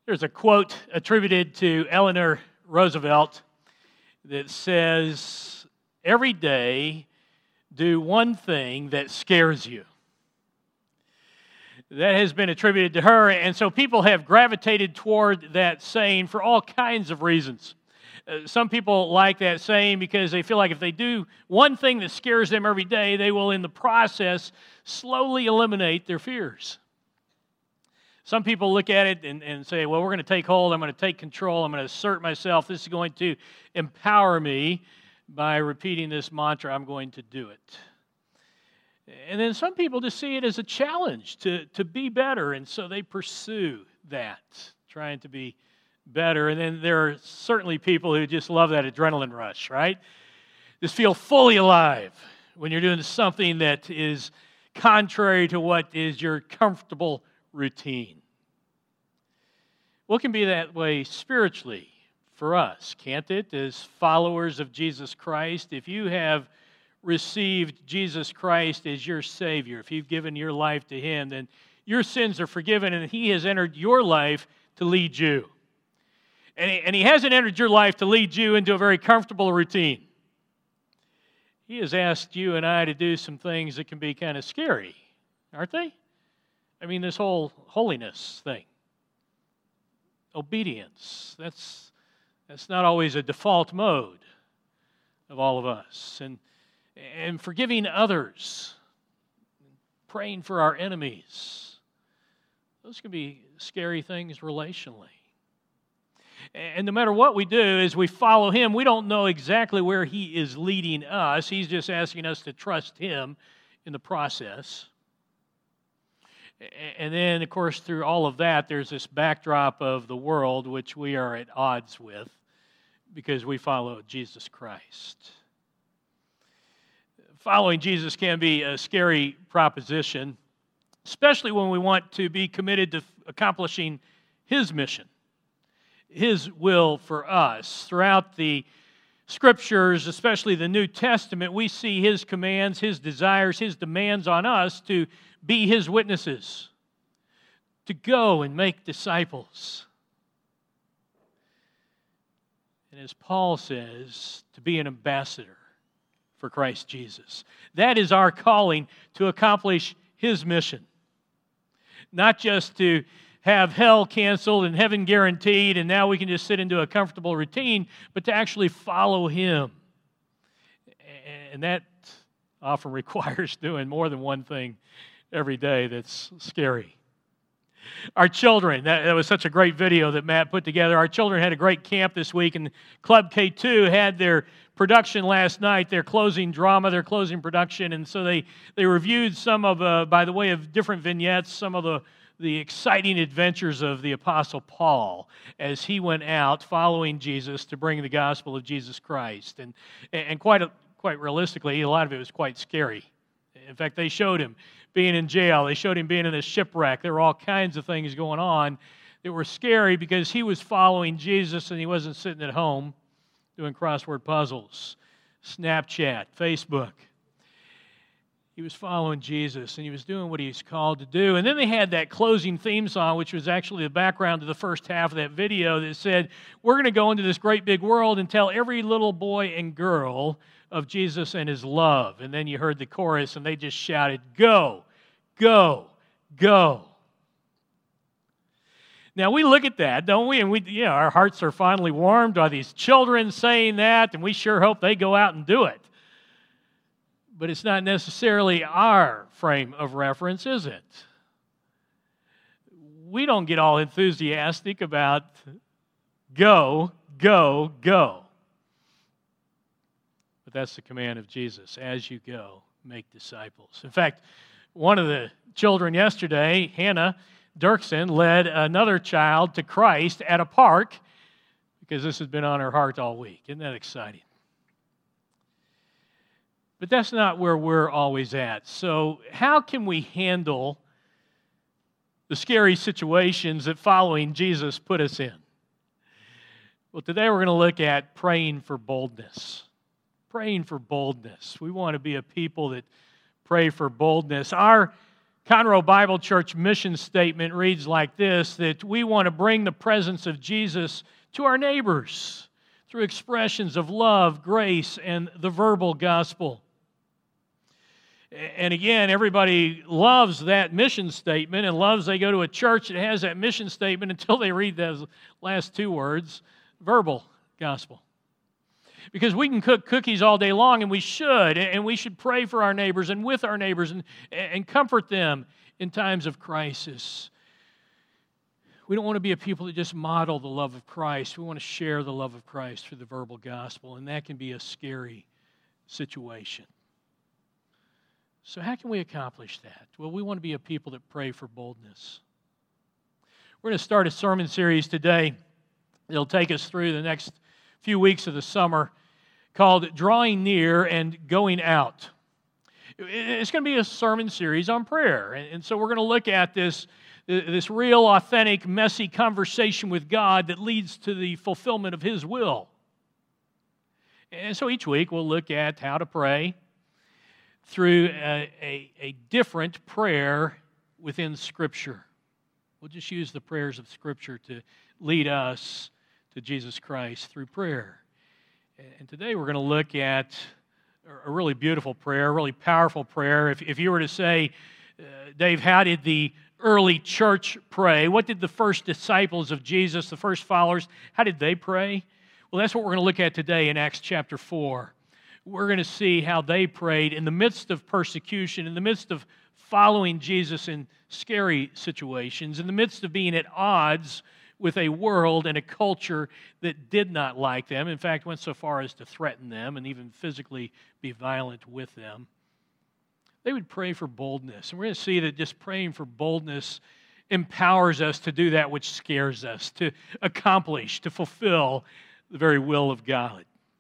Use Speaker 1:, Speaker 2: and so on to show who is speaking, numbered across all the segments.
Speaker 1: There's a quote attributed to Eleanor Roosevelt that says, "Every day, do one thing that scares you." That has been attributed to her, and so people have gravitated toward that saying for all kinds of reasons. Some people like that saying because they feel like if they do one thing that scares them every day, they will, in the process, slowly eliminate their fears. Some people look at it and say, well, we're going to take hold, I'm going to take control, I'm going to assert myself, this is going to empower me by repeating this mantra, I'm going to do it. And then some people just see it as a challenge to be better, and so they pursue that, trying to be better. And then there are certainly people who just love that adrenaline rush, right? Just feel fully alive when you're doing something that is contrary to what is your comfortable routine. Well, it can be that way spiritually for us, can't it? As followers of Jesus Christ, if you have received Jesus Christ as your Savior, if you've given your life to Him, then your sins are forgiven and He has entered your life to lead you. And He hasn't entered your life to lead you into a very comfortable routine. He has asked you and I to do some things that can be kind of scary, aren't they? I mean, this whole holiness thing. Obedience. That's not always a default mode of all of us. And forgiving others. Praying for our enemies. Those can be scary things relationally. And no matter what we do as we follow Him, we don't know exactly where He is leading us. He's just asking us to trust Him in the process. And then, of course, through all of that, there's this backdrop of the world which we are at odds with because we follow Jesus Christ. Following Jesus can be a scary proposition, especially when we want to be committed to accomplishing His mission. His will for us. Throughout the Scriptures, especially the New Testament, we see His commands, His desires, His demands on us to be His witnesses, to go and make disciples. And as Paul says, to be an ambassador for Christ Jesus. That is our calling to accomplish His mission. Not just to have hell canceled and heaven guaranteed, and now we can just sit into a comfortable routine, but to actually follow Him. And that often requires doing more than one thing every day that's scary. Our children, that was such a great video that Matt put together. Our children had a great camp this week, and Club K2 had their production last night, their closing drama, their closing production, and so they reviewed some of, by the way of different vignettes, some of the exciting adventures of the Apostle Paul as he went out following Jesus to bring the gospel of Jesus Christ. And quite realistically, a lot of it was quite scary. In fact, they showed him being in jail. They showed him being in a shipwreck. There were all kinds of things going on that were scary because he was following Jesus and he wasn't sitting at home doing crossword puzzles, Snapchat, Facebook. He was following Jesus, and he was doing what he was called to do. And then they had that closing theme song, which was actually the background to the first half of that video that said, we're going to go into this great big world and tell every little boy and girl of Jesus and His love. And then you heard the chorus, and they just shouted, go, go, go. Now, we look at that, don't we? And our hearts are finally warmed by these children saying that, and we sure hope they go out and do it. But it's not necessarily our frame of reference, is it? We don't get all enthusiastic about go, go, go. But that's the command of Jesus. As you go, make disciples. In fact, one of the children yesterday, Hannah Dirksen, led another child to Christ at a park because this has been on her heart all week. Isn't that exciting? But that's not where we're always at. So how can we handle the scary situations that following Jesus put us in? Well, today we're going to look at praying for boldness. Praying for boldness. We want to be a people that pray for boldness. Our Conroe Bible Church mission statement reads like this, that we want to bring the presence of Jesus to our neighbors through expressions of love, grace, and the verbal gospel. And again, everybody loves that mission statement and loves they go to a church that has that mission statement until they read those last two words, verbal gospel. Because we can cook cookies all day long, and we should pray for our neighbors and with our neighbors and comfort them in times of crisis. We don't want to be a people that just model the love of Christ. We want to share the love of Christ through the verbal gospel, and that can be a scary situation. So how can we accomplish that? Well, we want to be a people that pray for boldness. We're going to start a sermon series today. It'll take us through the next few weeks of the summer called Drawing Near and Going Out. It's going to be a sermon series on prayer. And so we're going to look at this real, authentic, messy conversation with God that leads to the fulfillment of His will. And so each week we'll look at how to pray through a different prayer within Scripture. We'll just use the prayers of Scripture to lead us to Jesus Christ through prayer. And today we're going to look at a really beautiful prayer, a really powerful prayer. If you were to say, Dave, how did the early church pray? What did the first disciples of Jesus, the first followers, how did they pray? Well, that's what we're going to look at today in Acts chapter 4. We're going to see how they prayed in the midst of persecution, in the midst of following Jesus in scary situations, in the midst of being at odds with a world and a culture that did not like them, in fact, went so far as to threaten them and even physically be violent with them. They would pray for boldness. And we're going to see that just praying for boldness empowers us to do that which scares us, to accomplish, to fulfill the very will of God,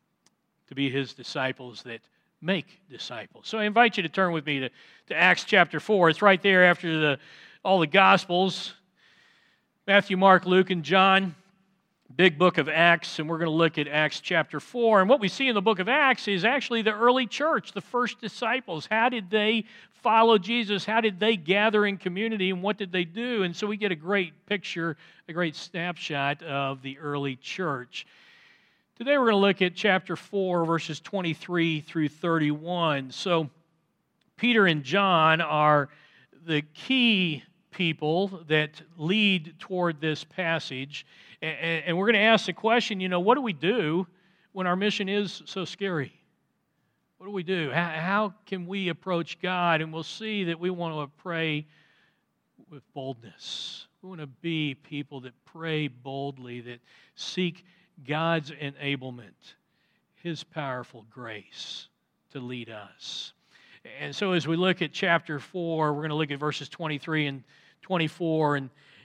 Speaker 1: to be His disciples that make disciples. So I invite you to turn with me to Acts chapter 4. It's right there after all the Gospels. Matthew, Mark, Luke, and John, big book of Acts, and we're going to look at Acts chapter 4. And what we see in the book of Acts is actually the early church, the first disciples. How did they follow Jesus? How did they gather in community, and what did they do? And so we get a great picture, a great snapshot of the early church. Today we're going to look at chapter 4, verses 23 through 31. So Peter and John are the key people that lead toward this passage. And we're going to ask the question, what do we do when our mission is so scary? What do we do? How can we approach God? And we'll see that we want to pray with boldness. We want to be people that pray boldly, that seek God's enablement, His powerful grace to lead us. And so as we look at chapter 4, we're going to look at verses 23 and 24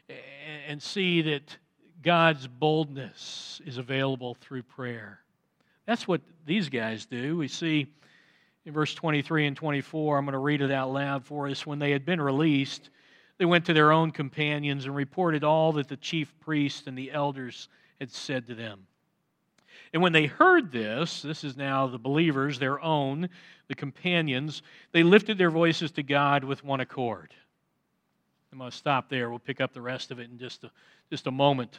Speaker 1: and see that God's boldness is available through prayer. That's what these guys do. We see in verse 23 and 24, I'm going to read it out loud for us. When they had been released, they went to their own companions and reported all that the chief priests and the elders had said to them. And when they heard this is now the believers, their own, the companions, they lifted their voices to God with one accord. I'm going to stop there. We'll pick up the rest of it in just a moment.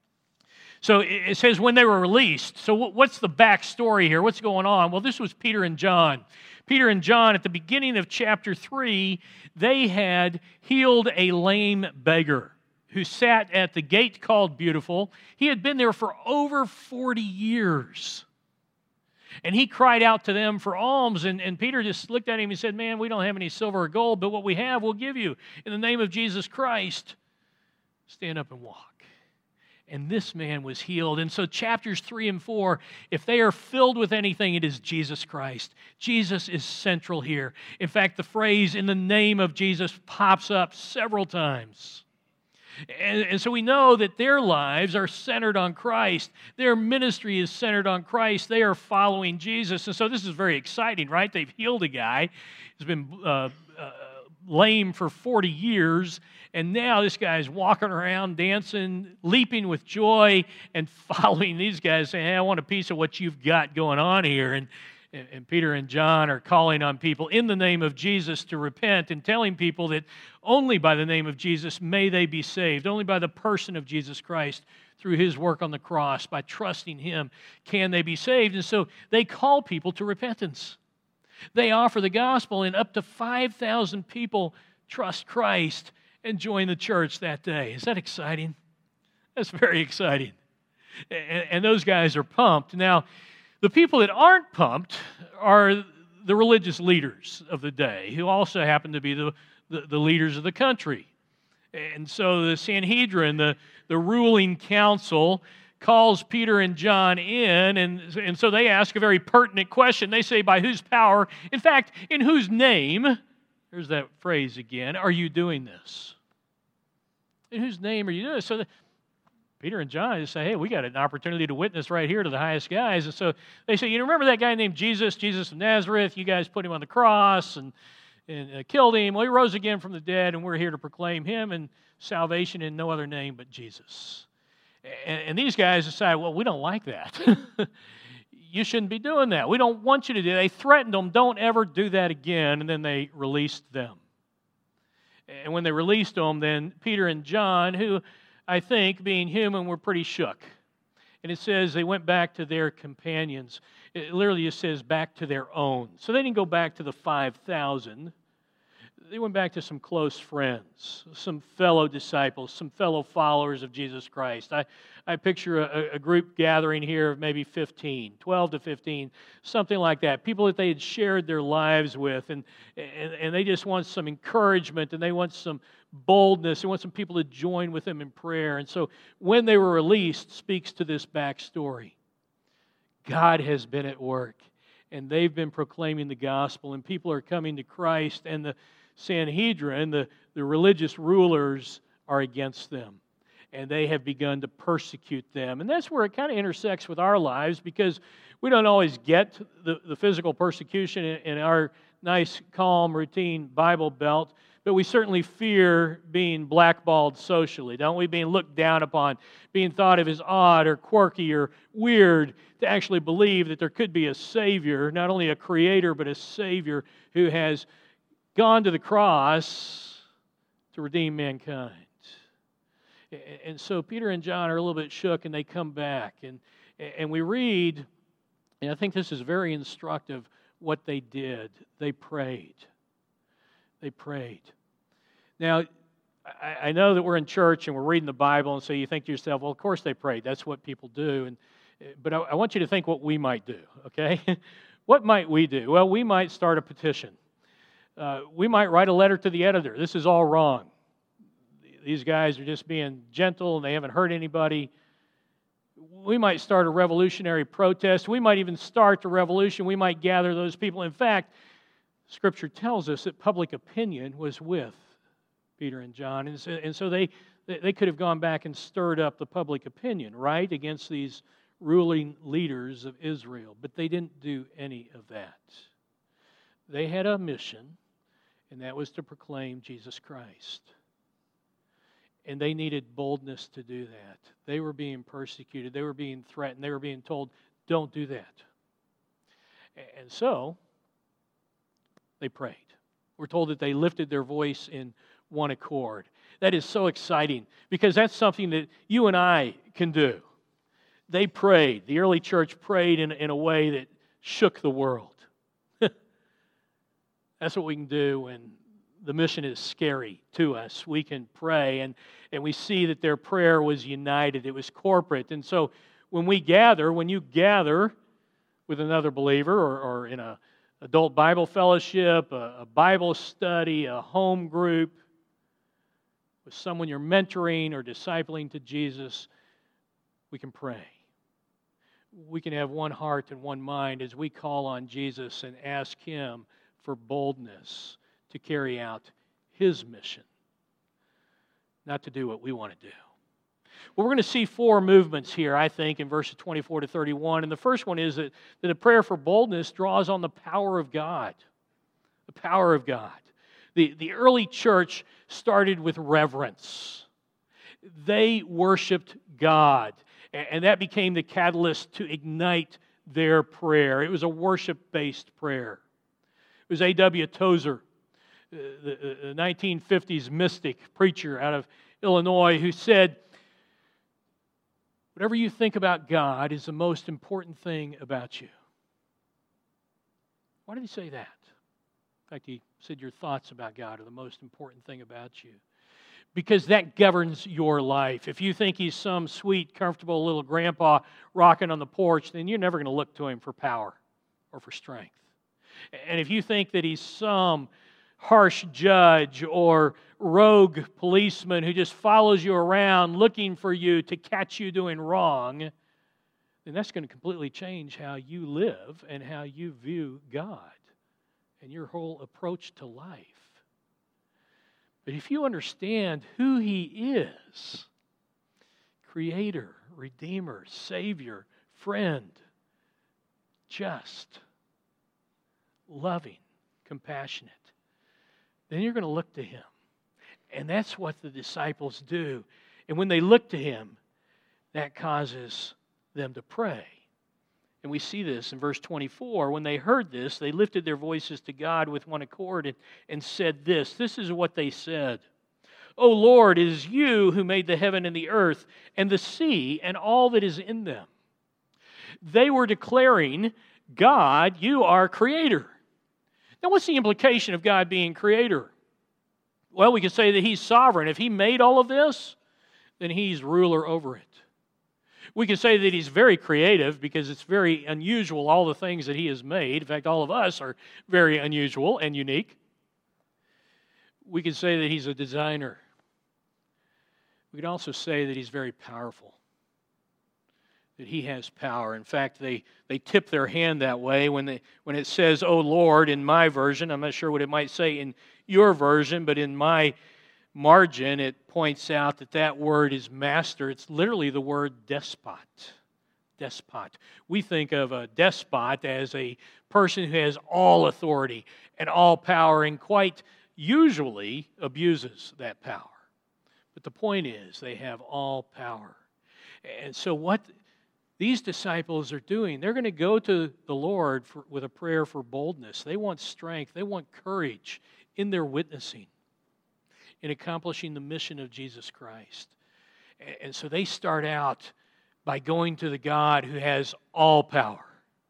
Speaker 1: So it says when they were released. So what's the backstory here? What's going on? Well, this was Peter and John. Peter and John, at the beginning of chapter 3, they had healed a lame beggar who sat at the gate called Beautiful. He had been there for over 40 years. And he cried out to them for alms, and Peter just looked at him and said, man, we don't have any silver or gold, but what we have we'll give you. In the name of Jesus Christ, stand up and walk. And this man was healed. And so chapters 3 and 4, if they are filled with anything, it is Jesus Christ. Jesus is central here. In fact, the phrase, in the name of Jesus, pops up several times. And so we know that their lives are centered on Christ. Their ministry is centered on Christ. They are following Jesus. And so this is very exciting, right? They've healed a guy who's been lame for 40 years. And now this guy's walking around, dancing, leaping with joy, and following these guys, saying, hey, I want a piece of what you've got going on here. And Peter and John are calling on people in the name of Jesus to repent and telling people that only by the name of Jesus may they be saved. Only by the person of Jesus Christ through His work on the cross, by trusting Him, can they be saved. And so they call people to repentance. They offer the gospel, and up to 5,000 people trust Christ and join the church that day. Is that exciting? That's very exciting. And those guys are pumped. Now, the people that aren't pumped are the religious leaders of the day, who also happen to be the leaders of the country. And so the Sanhedrin, the ruling council, calls Peter and John in, and so they ask a very pertinent question. They say, by whose power, in fact, in whose name, there's that phrase again, are you doing this? In whose name are you doing this? So Peter and John just say, hey, we got an opportunity to witness right here to the highest guys. And so they say, you remember that guy named Jesus of Nazareth? You guys put him on the cross and killed him. Well, he rose again from the dead, and we're here to proclaim him and salvation in no other name but Jesus. And these guys decide, well, we don't like that. You shouldn't be doing that. We don't want you to do that. They threatened them, don't ever do that again, and then they released them. And when they released them, then Peter and John, who I think, being human, were pretty shook. And it says they went back to their companions. It literally just says back to their own. So they didn't go back to the 5,000. They went back to some close friends, some fellow disciples, some fellow followers of Jesus Christ. I picture a group gathering here of maybe 15, 12 to 15, something like that. People that they had shared their lives with, and they just want some encouragement, and they want some boldness. They want some people to join with them in prayer. And so when they were released, speaks to this backstory. God has been at work, and they've been proclaiming the gospel, and people are coming to Christ, and the Sanhedrin, the religious rulers, are against them. And they have begun to persecute them. And that's where it kind of intersects with our lives, because we don't always get the physical persecution in our nice, calm, routine Bible belt, but we certainly fear being blackballed socially, don't we? Being looked down upon, being thought of as odd or quirky or weird, to actually believe that there could be a Savior, not only a Creator, but a Savior who has gone to the cross to redeem mankind. And so Peter and John are a little bit shook, and they come back. And we read, and I think this is very instructive, what they did. They prayed. They prayed. Now, I know that we're in church and we're reading the Bible, and so you think to yourself, well, of course they prayed. That's what people do. But I want you to think what we might do, okay? What might we do? Well, we might start a petition. We might write a letter to the editor. This is all wrong. These guys are just being gentle and they haven't hurt anybody. We might start a revolutionary protest. We might even start the revolution. We might gather those people. In fact, Scripture tells us that public opinion was with Peter and John. And so they could have gone back and stirred up the public opinion, right, against these ruling leaders of Israel. But they didn't do any of that. They had a mission, and that was to proclaim Jesus Christ. And they needed boldness to do that. They were being persecuted. They were being threatened. They were being told, don't do that. And so, they prayed. We're told that they lifted their voice in one accord. That is so exciting, because that's something that you and I can do. They prayed. The early church prayed in a way that shook the world. That's what we can do when the mission is scary to us. We can pray, and we see that their prayer was united. It was corporate. And so when you gather with another believer or in an adult Bible fellowship, a Bible study, a home group, with someone you're mentoring or discipling to Jesus, we can pray. We can have one heart and one mind as we call on Jesus and ask Him for boldness to carry out His mission, not to do what we want to do. Well, we're going to see four movements here, I think, in verses 24 to 31. And the first one is that a prayer for boldness draws on the power of God. The power of God. The early church started with reverence. They worshiped God, and that became the catalyst to ignite their prayer. It was a worship-based prayer. It was A.W. Tozer, the 1950s mystic preacher out of Illinois, who said, "Whatever you think about God is the most important thing about you." Why did he say that? In fact, he said your thoughts about God are the most important thing about you. Because that governs your life. If you think He's some sweet, comfortable little grandpa rocking on the porch, then you're never going to look to Him for power or for strength. And if you think that He's some harsh judge or rogue policeman who just follows you around looking for you to catch you doing wrong, then that's going to completely change how you live and how you view God and your whole approach to life. But if you understand who He is, Creator, Redeemer, Savior, Friend, just, loving, compassionate, then you're going to look to Him. And that's what the disciples do. And when they look to Him, that causes them to pray. And we see this in verse 24. When they heard this, they lifted their voices to God with one accord and said this. This is what they said. "O Lord, it is You who made the heaven and the earth and the sea and all that is in them." They were declaring, "God, You are Creator." Now, what's the implication of God being Creator? Well, we could say that He's sovereign. If He made all of this, then He's ruler over it. We can say that He's very creative because it's very unusual, all the things that He has made. In fact, all of us are very unusual and unique. We can say that He's a designer. We could also say that He's very powerful, that He has power. In fact, they tip their hand that way when it says, "O Lord," in my version. I'm not sure what it might say in your version, but in my margin, it points out that word is master. It's literally the word despot. Despot. We think of a despot as a person who has all authority and all power and quite usually abuses that power. But the point is, they have all power. And so what these disciples are doing, they're going to go to the Lord with a prayer for boldness. They want strength. They want courage in their witnessing, in accomplishing the mission of Jesus Christ. And so they start out by going to the God who has all power.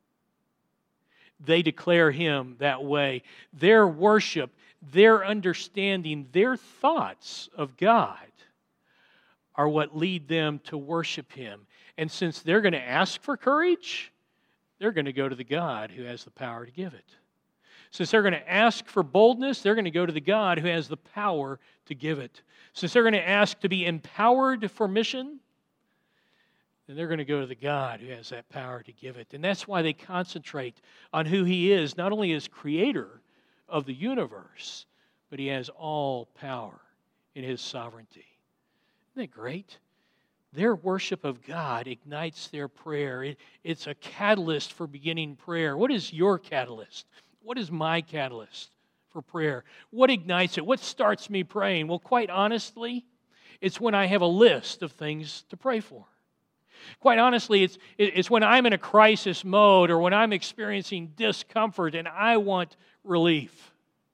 Speaker 1: They declare Him that way. Their worship, their understanding, their thoughts of God are what lead them to worship Him. And since they're going to ask for courage, they're going to go to the God who has the power to give it. Since they're going to ask for boldness, they're going to go to the God who has the power to give it. Since they're going to ask to be empowered for mission, then they're going to go to the God who has that power to give it. And that's why they concentrate on who He is, not only as Creator of the universe, but He has all power in His sovereignty. Isn't that great? Their worship of God ignites their prayer. It's a catalyst for beginning prayer. What is your catalyst? What is my catalyst for prayer? What ignites it? What starts me praying? Well, quite honestly, it's when I have a list of things to pray for. Quite honestly, it's when I'm in a crisis mode or when I'm experiencing discomfort and I want relief.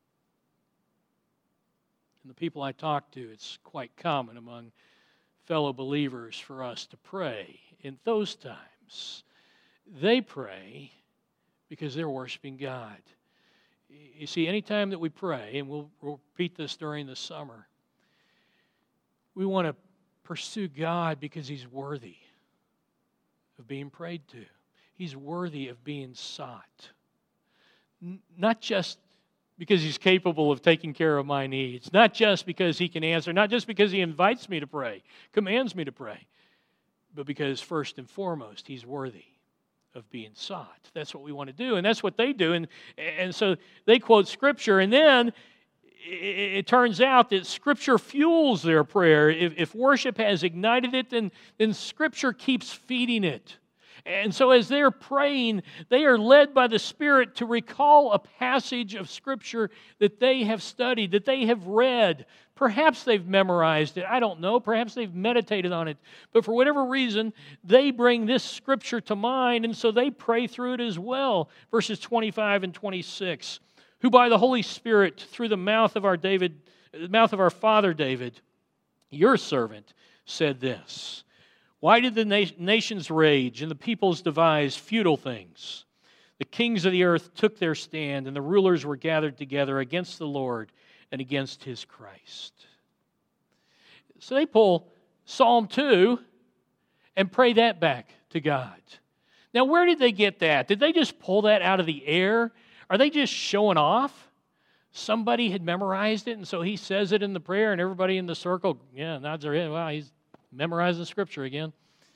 Speaker 1: And the people I talk to, it's quite common among fellow believers for us to pray in those times. They pray because they're worshiping God. You see, anytime that we pray, and we'll repeat this during the summer, we want to pursue God because He's worthy of being prayed to. He's worthy of being sought. Not just because He's capable of taking care of my needs, not just because He can answer, not just because He invites me to pray, commands me to pray, but because first and foremost, He's worthy of being sought. That's what we want to do, and that's what they do. And so they quote Scripture, and then it turns out that Scripture fuels their prayer. If worship has ignited it, then Scripture keeps feeding it. And so as they're praying, they are led by the Spirit to recall a passage of Scripture that they have studied, that they have read. Perhaps they've memorized it. I don't know. Perhaps they've meditated on it. But for whatever reason, they bring this Scripture to mind, and so they pray through it as well. Verses 25 and 26. Who by the Holy Spirit, through the mouth of our father David, your servant, said this. Why did the nations rage and the peoples devise futile things? The kings of the earth took their stand, and the rulers were gathered together against the Lord and against His Christ. So they pull Psalm 2 and pray that back to God. Now, where did they get that? Did they just pull that out of the air? Are they just showing off? Somebody had memorized it, and so he says it in the prayer, and everybody in the circle, nods their head. Wow, he's memorizing Scripture again.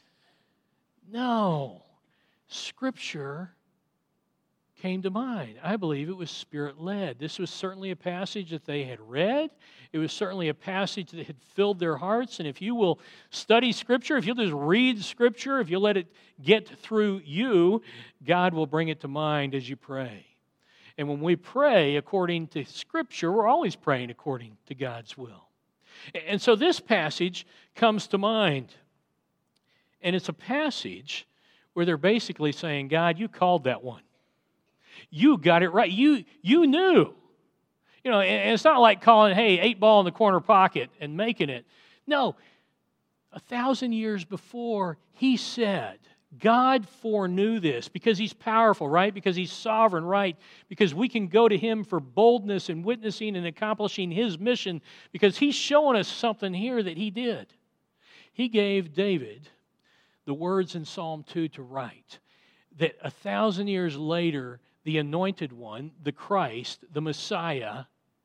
Speaker 1: No. Scripture came to mind. I believe it was Spirit-led. This was certainly a passage that they had read. It was certainly a passage that had filled their hearts. And if you will study Scripture, if you'll just read Scripture, if you'll let it get through you, God will bring it to mind as you pray. And when we pray according to Scripture, we're always praying according to God's will. And so this passage comes to mind. And it's a passage where they're basically saying, God, you called that one. You got it right. You knew. And it's not like calling, hey, 8-ball in the corner pocket and making it. No, 1,000 years before, He said, God foreknew this because He's powerful, right? Because He's sovereign, right? Because we can go to Him for boldness and witnessing and accomplishing His mission because He's showing us something here that He did. He gave David the words in Psalm 2 to write that 1,000 years later, the Anointed One, the Christ, the Messiah,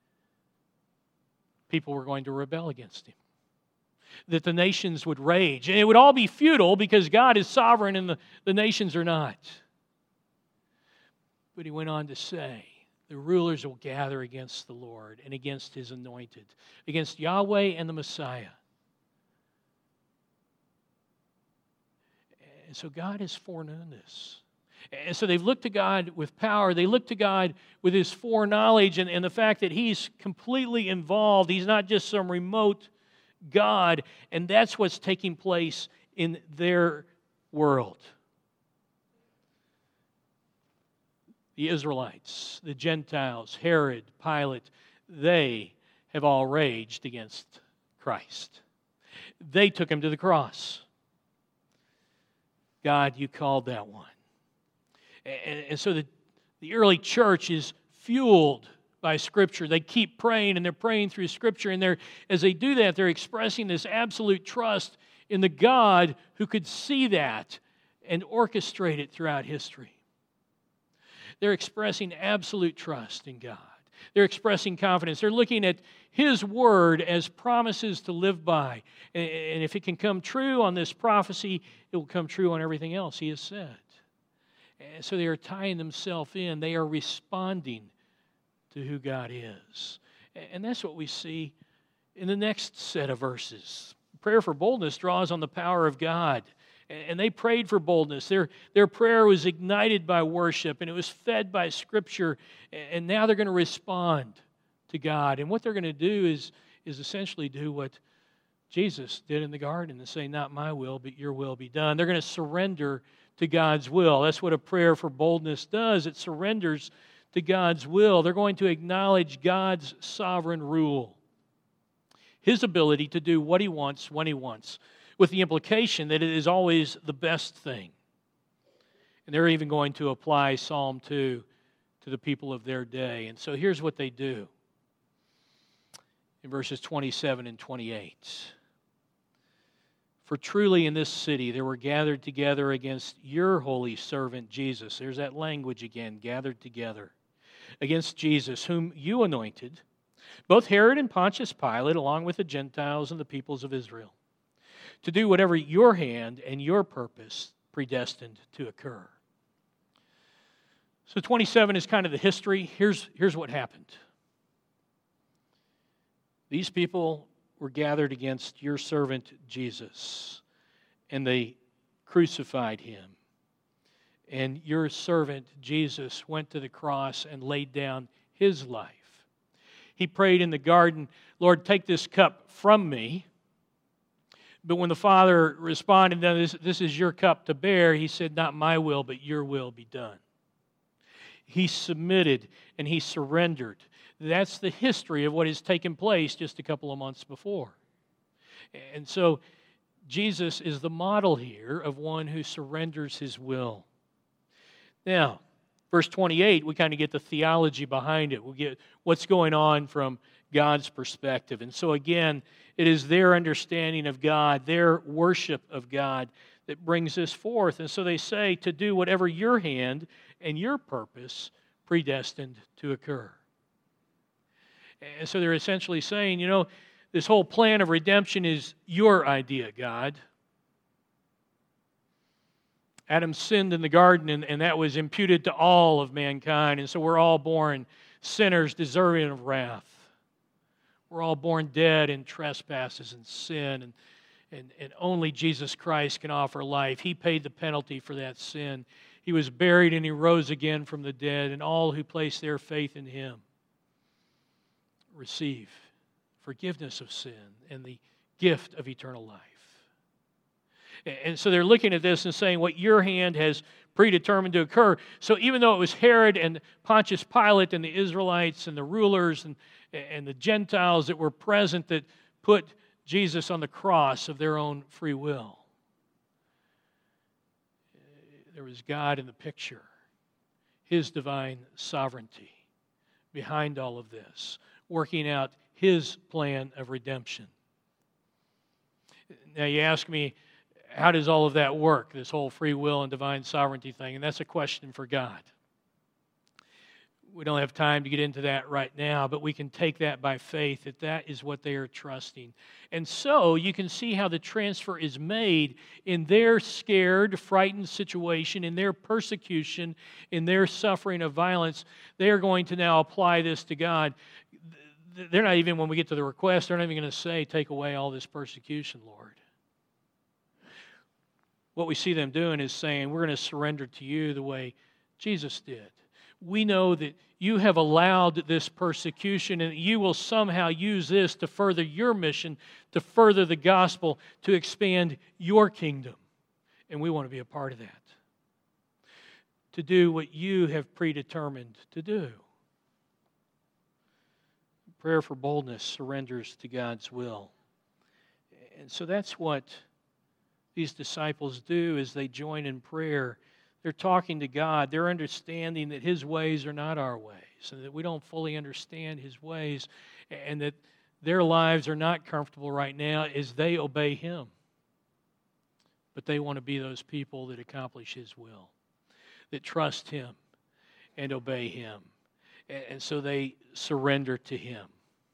Speaker 1: people were going to rebel against Him. That the nations would rage. And it would all be futile because God is sovereign and the nations are not. But He went on to say, the rulers will gather against the Lord and against His anointed, against Yahweh and the Messiah. And so God has foreknown this. And so they've looked to God with power. They look to God with His foreknowledge and the fact that He's completely involved. He's not just some remote God, and that's what's taking place in their world. The Israelites, the Gentiles, Herod, Pilate, they have all raged against Christ. They took Him to the cross. God, you called that one. And so the early church is fueled by Scripture. They keep praying, and they're praying through Scripture, and as they do that, they're expressing this absolute trust in the God who could see that and orchestrate it throughout history. They're expressing absolute trust in God. They're expressing confidence. They're looking at His Word as promises to live by. And if it can come true on this prophecy, it will come true on everything else He has said. And so they are tying themselves in. They are responding to who God is. And that's what we see in the next set of verses. Prayer for boldness draws on the power of God. And they prayed for boldness. Their prayer was ignited by worship, and it was fed by Scripture. And now they're going to respond to God. And what they're going to do is essentially do what Jesus did in the garden and say, not my will, but your will be done. They're going to surrender to God's will. That's what a prayer for boldness does. It surrenders to God's will. They're going to acknowledge God's sovereign rule, His ability to do what He wants when He wants, with the implication that it is always the best thing. And they're even going to apply Psalm 2 to the people of their day. And so here's what they do in verses 27 and 28. For truly in this city there were gathered together against your holy servant Jesus. There's that language again, gathered together. Against Jesus, whom you anointed, both Herod and Pontius Pilate, along with the Gentiles and the peoples of Israel, to do whatever your hand and your purpose predestined to occur. So 27 is kind of the history. Here's what happened. These people were gathered against your servant Jesus, and they crucified Him And your servant, Jesus, went to the cross and laid down his life. He prayed in the garden, Lord, take this cup from me. But when the Father responded, no, this is your cup to bear, he said, not my will, but your will be done. He submitted and he surrendered. That's the history of what has taken place just a couple of months before. And so Jesus is the model here of one who surrenders his will. Now, verse 28, we kind of get the theology behind it. We get what's going on from God's perspective. And so again, it is their understanding of God, their worship of God that brings this forth. And so they say to do whatever your hand and your purpose predestined to occur. And so they're essentially saying, this whole plan of redemption is your idea, God. Adam sinned in the garden, and that was imputed to all of mankind. And so we're all born sinners deserving of wrath. We're all born dead in trespasses and sin, and only Jesus Christ can offer life. He paid the penalty for that sin. He was buried and he rose again from the dead, and all who place their faith in him receive forgiveness of sin and the gift of eternal life. And so they're looking at this and saying what your hand has predetermined to occur. So even though it was Herod and Pontius Pilate and the Israelites and the rulers and the Gentiles that were present that put Jesus on the cross of their own free will, there was God in the picture, his divine sovereignty behind all of this, working out his plan of redemption. Now you ask me, how does all of that work, this whole free will and divine sovereignty thing? And that's a question for God. We don't have time to get into that right now, but we can take that by faith that is what they are trusting. And so you can see how the transfer is made in their scared, frightened situation, in their persecution, in their suffering of violence. They are going to now apply this to God. They're not even, when we get to the request, they're not even going to say, take away all this persecution, Lord. What we see them doing is saying, we're going to surrender to you the way Jesus did. We know that you have allowed this persecution, and you will somehow use this to further your mission, to further the gospel, to expand your kingdom. And we want to be a part of that. To do what you have predetermined to do. Prayer for boldness surrenders to God's will. And so that's what these disciples do as they join in prayer. They're talking to God. They're understanding that his ways are not our ways, and that we don't fully understand his ways, and that their lives are not comfortable right now as they obey him. But they want to be those people that accomplish his will, that trust him and obey him. And so they surrender to him.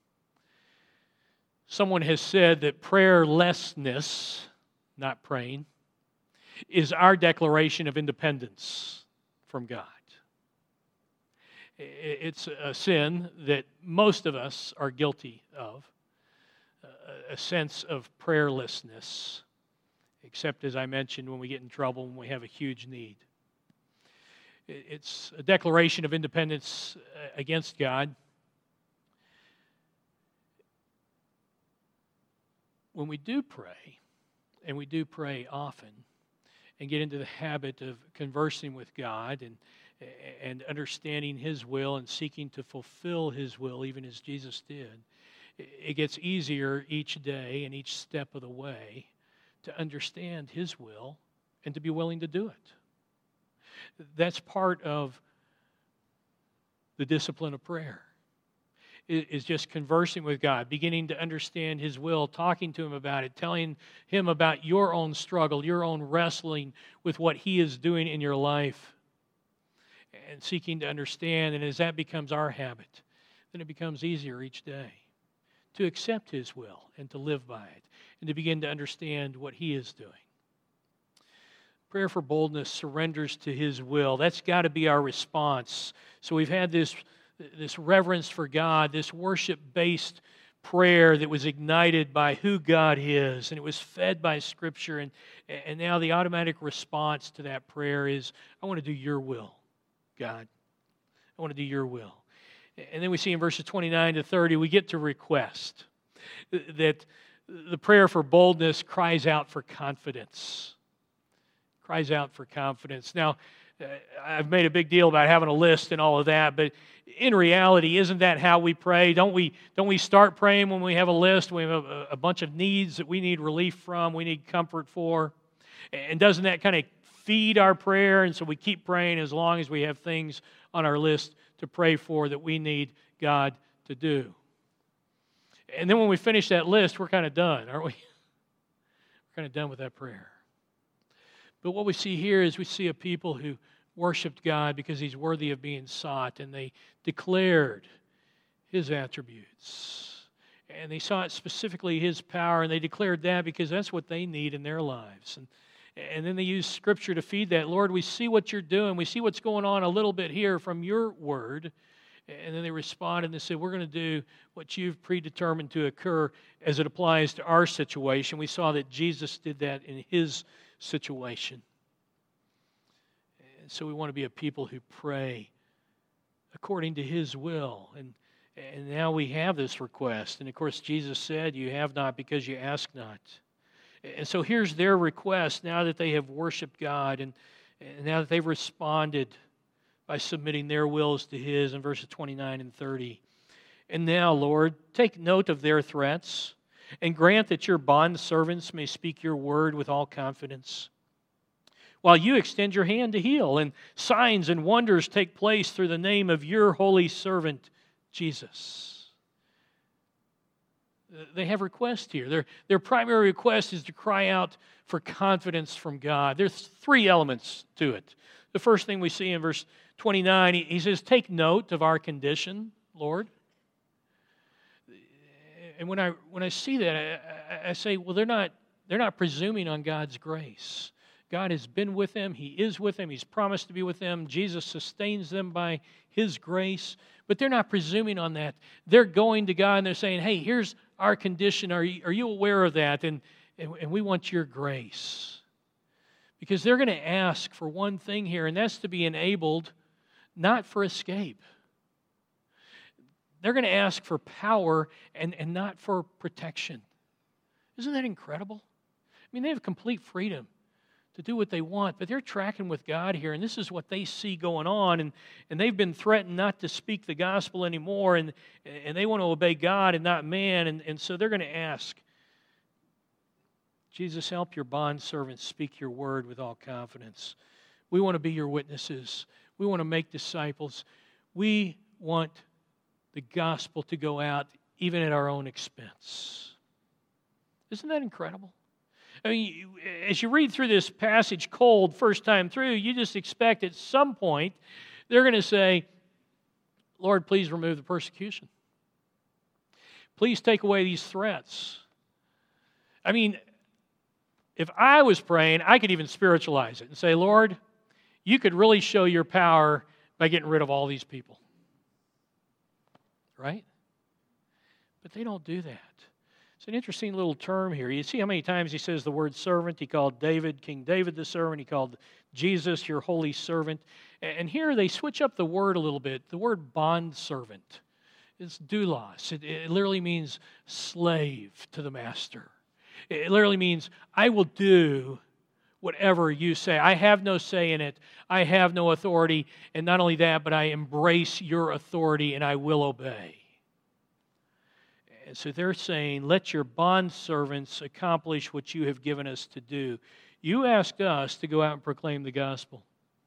Speaker 1: Someone has said that prayerlessness, not praying, is our declaration of independence from God. It's a sin that most of us are guilty of, a sense of prayerlessness, except as I mentioned, when we get in trouble, when we have a huge need. It's a declaration of independence against God. When we do pray, and we do pray often, and get into the habit of conversing with God and understanding his will and seeking to fulfill his will, even as Jesus did, it gets easier each day and each step of the way to understand his will and to be willing to do it. That's part of the discipline of prayer, is just conversing with God, beginning to understand his will, talking to him about it, telling him about your own struggle, your own wrestling with what he is doing in your life, and seeking to understand. And as that becomes our habit, then it becomes easier each day to accept his will and to live by it and to begin to understand what he is doing. Prayer for boldness surrenders to his will. That's got to be our response. So we've had this reverence for God, this worship-based prayer that was ignited by who God is, and it was fed by Scripture, and now the automatic response to that prayer is, I want to do your will, God. I want to do your will. And then we see in verses 29 to 30, we get to request. That the prayer for boldness cries out for confidence. Cries out for confidence. Now, I've made a big deal about having a list and all of that, but in reality, isn't that how we pray? Don't we start praying when we have a list? We have a bunch of needs that we need relief from, we need comfort for. And doesn't that kind of feed our prayer? And so we keep praying as long as we have things on our list to pray for that we need God to do. And then when we finish that list, we're kind of done, aren't we? We're kind of done with that prayer. But what we see here is we see a people who worshiped God because He's worthy of being sought, and they declared His attributes. And they sought specifically His power, and they declared that because that's what they need in their lives. And then they use Scripture to feed that. Lord, we see what you're doing. We see what's going on a little bit here from your word. And then they respond and they say, we're going to do what you've predetermined to occur as it applies to our situation. We saw that Jesus did that in His situation. And so we want to be a people who pray according to His will. And now we have this request. And of course, Jesus said, you have not because you ask not. And so here's their request now that they have worshiped God and now that they've responded by submitting their wills to His in verses 29 and 30. And now, Lord, take note of their threats and grant that your bondservants may speak your word with all confidence, while you extend your hand to heal, and signs and wonders take place through the name of your holy servant, Jesus. They have requests here. Their primary request is to cry out for confidence from God. There's three elements to it. The first thing we see in verse 29, he says, take note of our condition, Lord. And when I see that, I say, well, they're not presuming on God's grace. God has been with them. He is with them. He's promised to be with them. Jesus sustains them by His grace. But they're not presuming on that. They're going to God and they're saying, hey, here's our condition. Are you aware of that? And we want your grace. Because they're going to ask for one thing here, and that's to be enabled not for escape. They're going to ask for power and not for protection. Isn't that incredible? I mean, they have complete freedom to do what they want, but they're tracking with God here, and this is what they see going on, and they've been threatened not to speak the gospel anymore, and they want to obey God and not man, and so they're going to ask, Jesus, help your bondservants speak your word with all confidence. We want to be your witnesses. We want to make disciples. We want the gospel to go out even at our own expense. Isn't that incredible? I mean, as you read through this passage cold first time through, you just expect at some point they're going to say, Lord, please remove the persecution. Please take away these threats. I mean, if I was praying, I could even spiritualize it and say, Lord, you could really show your power by getting rid of all these people. Right? But they don't do that. It's an interesting little term here. You see how many times he says the word servant. He called David, King David the servant. He called Jesus your holy servant. And here they switch up the word a little bit. The word bondservant is doulos. It literally means slave to the master. It literally means I will do whatever you say. I have no say in it. I have no authority. And not only that, but I embrace your authority and I will obey. And so they're saying, let your bondservants accomplish what you have given us to do. You asked us to go out and proclaim the gospel.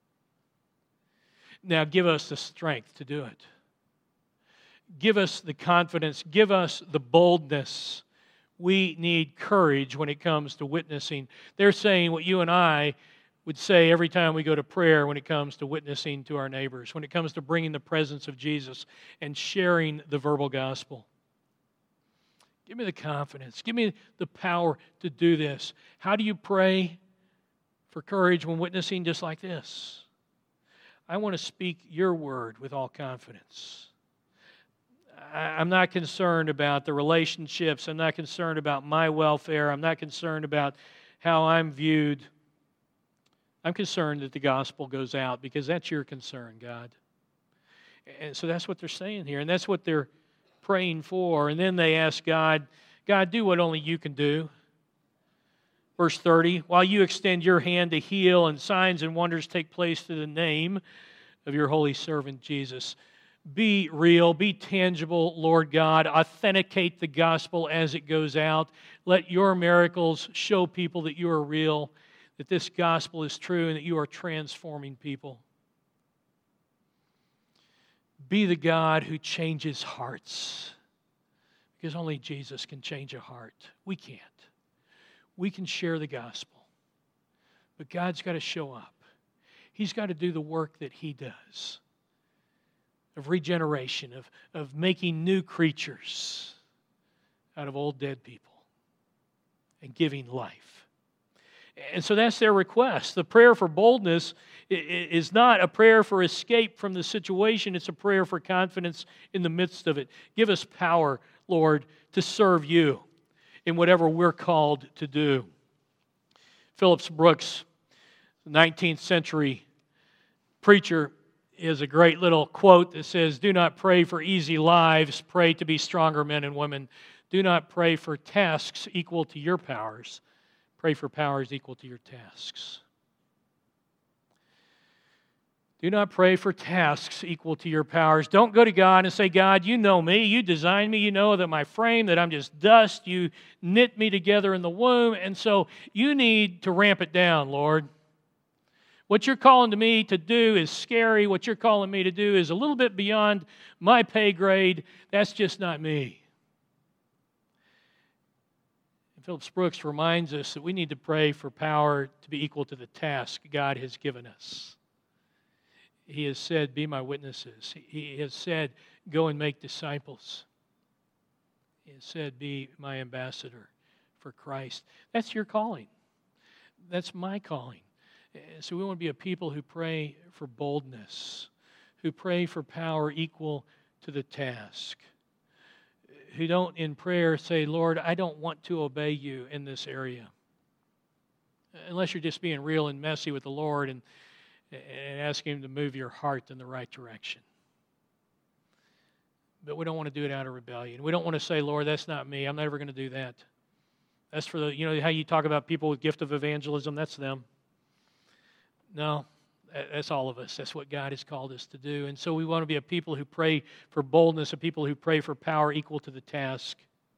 Speaker 1: Now give us the strength to do it. Give us the confidence. Give us the boldness. We need courage when it comes to witnessing. They're saying what you and I would say every time we go to prayer when it comes to witnessing to our neighbors, when it comes to bringing the presence of Jesus and sharing the verbal gospel. Give me the confidence. Give me the power to do this. How do you pray for courage when witnessing just like this? I want to speak your word with all confidence. I'm not concerned about the relationships. I'm not concerned about my welfare. I'm not concerned about how I'm viewed. I'm concerned that the gospel goes out because that's your concern, God. And so that's what they're saying here, and that's what they're praying for. And then they ask God, God, do what only you can do. Verse 30, while you extend your hand to heal and signs and wonders take place through the name of your holy servant Jesus. Be real, be tangible, Lord God. Authenticate the gospel as it goes out. Let your miracles show people that you are real, that this gospel is true, and that you are transforming people. Be the God who changes hearts, because only Jesus can change a heart. We can't. We can share the gospel, but God's got to show up. He's got to do the work that He does of regeneration, of making new creatures out of old dead people and giving life. And so that's their request. The prayer for boldness is not a prayer for escape from the situation. It's a prayer for confidence in the midst of it. Give us power, Lord, to serve you in whatever we're called to do. Phillips Brooks, the 19th century preacher, is a great little quote that says, do not pray for easy lives, pray to be stronger men and women. Do not pray for tasks equal to your powers, pray for powers equal to your tasks. Do not pray for tasks equal to your powers. Don't go to God and say, God, you know me, you designed me, you know that my frame, that I'm just dust, you knit me together in the womb, and so you need to ramp it down, Lord. What you're calling to me to do is scary. What you're calling me to do is a little bit beyond my pay grade. That's just not me. And Phillips Brooks reminds us that we need to pray for power to be equal to the task God has given us. He has said, be my witnesses. He has said, go and make disciples. He has said, be my ambassador for Christ. That's your calling. That's my calling. So we want to be a people who pray for boldness, who pray for power equal to the task, who don't in prayer say, Lord, I don't want to obey you in this area. Unless you're just being real and messy with the Lord and ask Him to move your heart in the right direction. But we don't want to do it out of rebellion. We don't want to say, Lord, that's not me. I'm never going to do that. That's for the, how you talk about people with gift of evangelism, that's them. No, that's all of us. That's what God has called us to do. And so we want to be a people who pray for boldness, a people who pray for power equal to the task.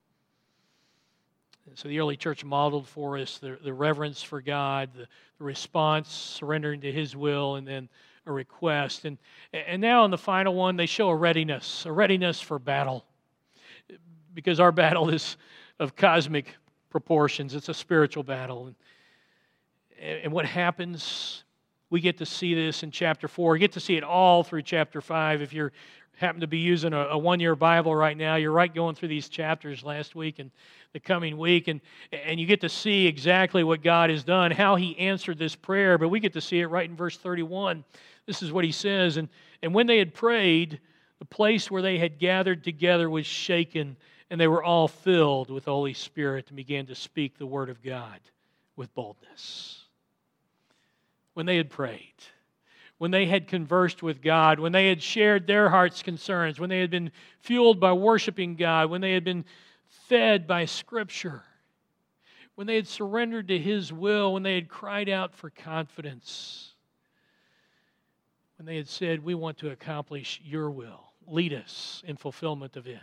Speaker 1: And so the early church modeled for us the reverence for God, the response, surrendering to His will, and then a request. And now in the final one, they show a readiness for battle. Because our battle is of cosmic proportions. It's a spiritual battle. And what happens, we get to see this in chapter 4. We get to see it all through chapter 5. If you happen to be using a one-year Bible right now, you're right going through these chapters last week and the coming week, and you get to see exactly what God has done, how He answered this prayer, but we get to see it right in verse 31. This is what He says, and when they had prayed, the place where they had gathered together was shaken, and they were all filled with the Holy Spirit and began to speak the word of God with boldness. When they had prayed, when they had conversed with God, when they had shared their heart's concerns, when they had been fueled by worshiping God, when they had been fed by Scripture, when they had surrendered to His will, when they had cried out for confidence, when they had said, we want to accomplish your will, lead us in fulfillment of it,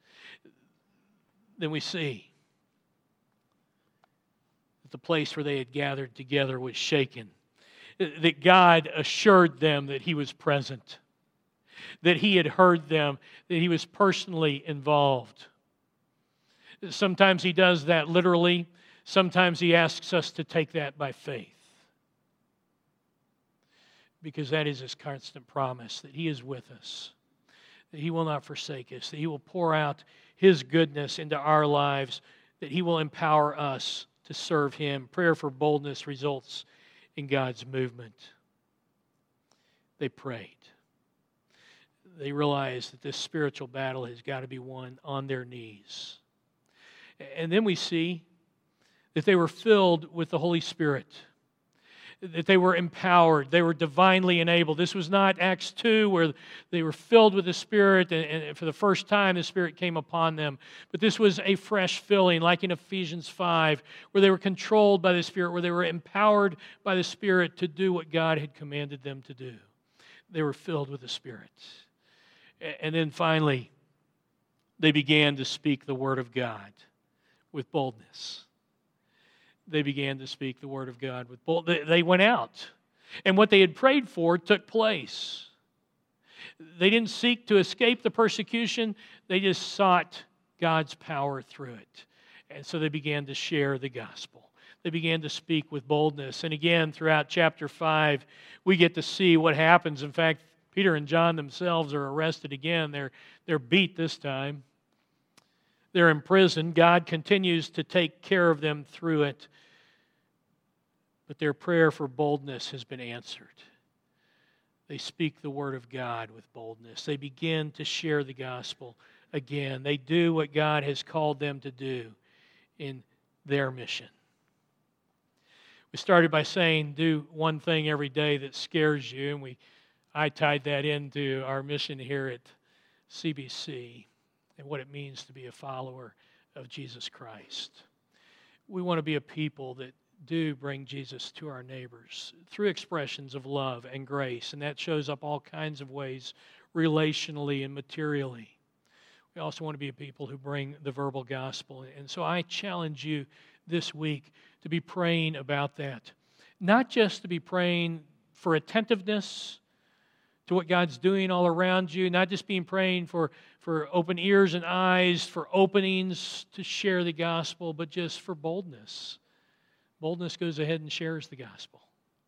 Speaker 1: then we see that the place where they had gathered together was shaken. That God assured them that He was present, that He had heard them, that He was personally involved. Sometimes He does that literally. Sometimes He asks us to take that by faith. Because that is His constant promise, that He is with us, that He will not forsake us, that He will pour out His goodness into our lives, that He will empower us to serve Him. Prayer for boldness results in God's movement. They prayed. they realize that this spiritual battle has got to be won on their knees. And then we see that they were filled with the Holy Spirit, that they were empowered, they were divinely enabled. This was not Acts 2 where they were filled with the Spirit and for the first time the Spirit came upon them. But this was a fresh filling, like in Ephesians 5, where they were controlled by the Spirit, where they were empowered by the Spirit to do what God had commanded them to do. They were filled with the Spirit. And then finally, they began to speak the Word of God with boldness. They began to speak the Word of God with boldness. They went out, and what they had prayed for took place. They didn't seek to escape the persecution. They just sought God's power through it. And so they began to share the gospel. They began to speak with boldness. And again, throughout chapter 5, we get to see what happens. In fact, Peter and John themselves are arrested again. They're beat this time. They're in prison. God continues to take care of them through it. But their prayer for boldness has been answered. They speak the Word of God with boldness. They begin to share the gospel again. They do what God has called them to do in their mission. We started by saying, do one thing every day that scares you, and I tied that into our mission here at CBC and what it means to be a follower of Jesus Christ. We want to be a people that do bring Jesus to our neighbors through expressions of love and grace, and that shows up all kinds of ways, relationally and materially. We also want to be a people who bring the verbal gospel, and so I challenge you this week to be praying about that. Not just to be praying for attentiveness to what God's doing all around you, not just being praying for open ears and eyes, for openings to share the gospel, but just for boldness. Boldness goes ahead and shares the gospel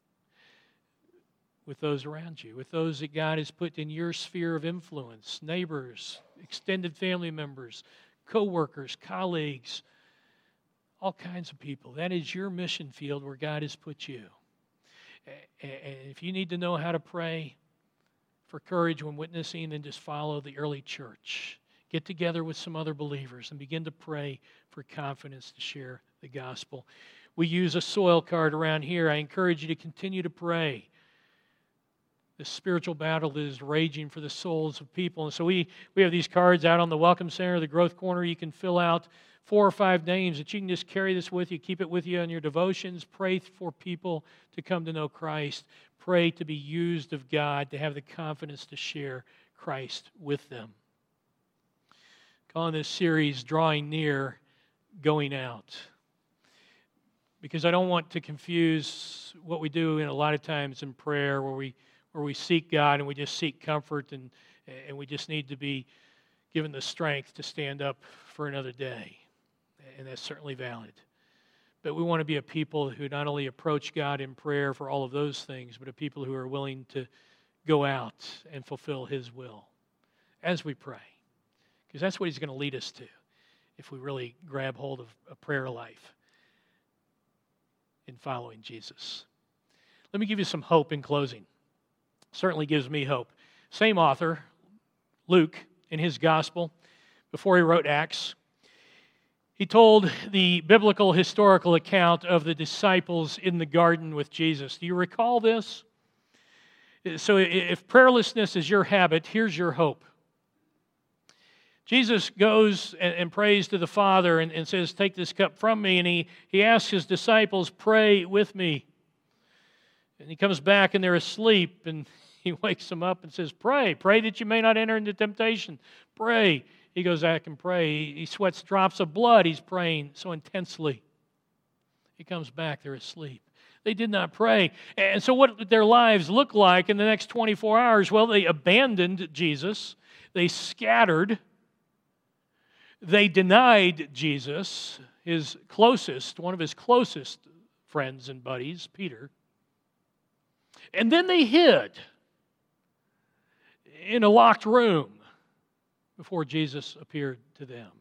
Speaker 1: with those around you, with those that God has put in your sphere of influence, neighbors, extended family members, co-workers, colleagues, all kinds of people. That is your mission field where God has put you. And if you need to know how to pray for courage when witnessing, then just follow the early church. Get together with some other believers and begin to pray for confidence to share the gospel. We use a soil card around here. I encourage you to continue to pray. The spiritual battle that is raging for the souls of people. And so we have these cards out on the Welcome Center, the Growth Corner. You can fill out 4 or 5 names that you can just carry this with you, keep it with you in your devotions. Pray for people to come to know Christ. Pray to be used of God, to have the confidence to share Christ with them. Calling this series Drawing Near, Going Out. Because I don't want to confuse what we do in a lot of times in prayer where we seek God and we just seek comfort and we just need to be given the strength to stand up for another day. And that's certainly valid. But we want to be a people who not only approach God in prayer for all of those things, but a people who are willing to go out and fulfill His will as we pray. Because that's what He's going to lead us to if we really grab hold of a prayer life in following Jesus. Let me give you some hope in closing. Certainly gives me hope. Same author, Luke, in his gospel, before he wrote Acts, he told the biblical historical account of the disciples in the garden with Jesus. Do you recall this? So if prayerlessness is your habit, here's your hope. Jesus goes and prays to the Father and says, take this cup from me. And he asks his disciples, pray with me. And he comes back and they're asleep. And he wakes them up and says, pray. Pray that you may not enter into temptation. Pray. He goes back and prays. He sweats drops of blood. He's praying so intensely. He comes back. They're asleep. They did not pray. And so what did their lives look like in the next 24 hours? Well, they abandoned Jesus. They scattered. They denied Jesus, one of his closest friends and buddies, Peter. And then they hid in a locked room before Jesus appeared to them.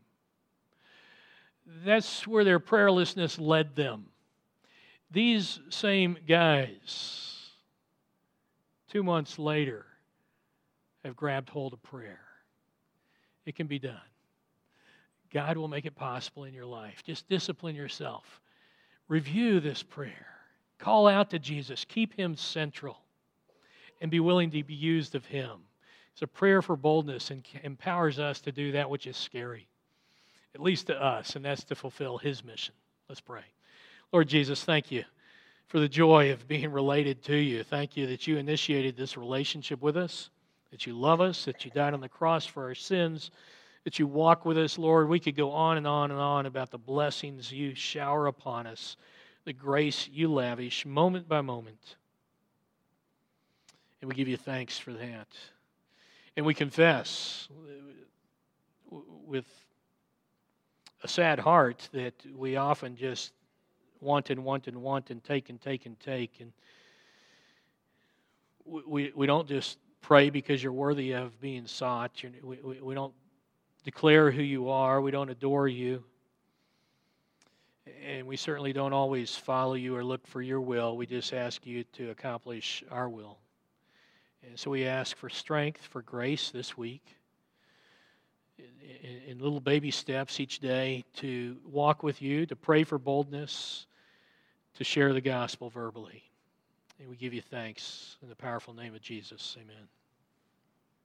Speaker 1: That's where their prayerlessness led them. These same guys, 2 months later, have grabbed hold of prayer. It can be done. God will make it possible in your life. Just discipline yourself. Review this prayer. Call out to Jesus. Keep Him central. And be willing to be used of Him. It's a prayer for boldness and empowers us to do that which is scary, at least to us, and that's to fulfill His mission. Let's pray. Lord Jesus, thank you for the joy of being related to you. Thank you that you initiated this relationship with us, that you love us, that you died on the cross for our sins, that you walk with us, Lord. We could go on and on and on about the blessings you shower upon us, the grace you lavish moment by moment. And we give you thanks for that. And we confess with a sad heart that we often just want and want and want and take and take and take. And we don't just pray because you're worthy of being sought. We don't declare who you are. We don't adore you. And we certainly don't always follow you or look for your will. We just ask you to accomplish our will. And so we ask for strength, for grace this week, in little baby steps each day to walk with you, to pray for boldness, to share the gospel verbally. And we give you thanks in the powerful name of Jesus. Amen.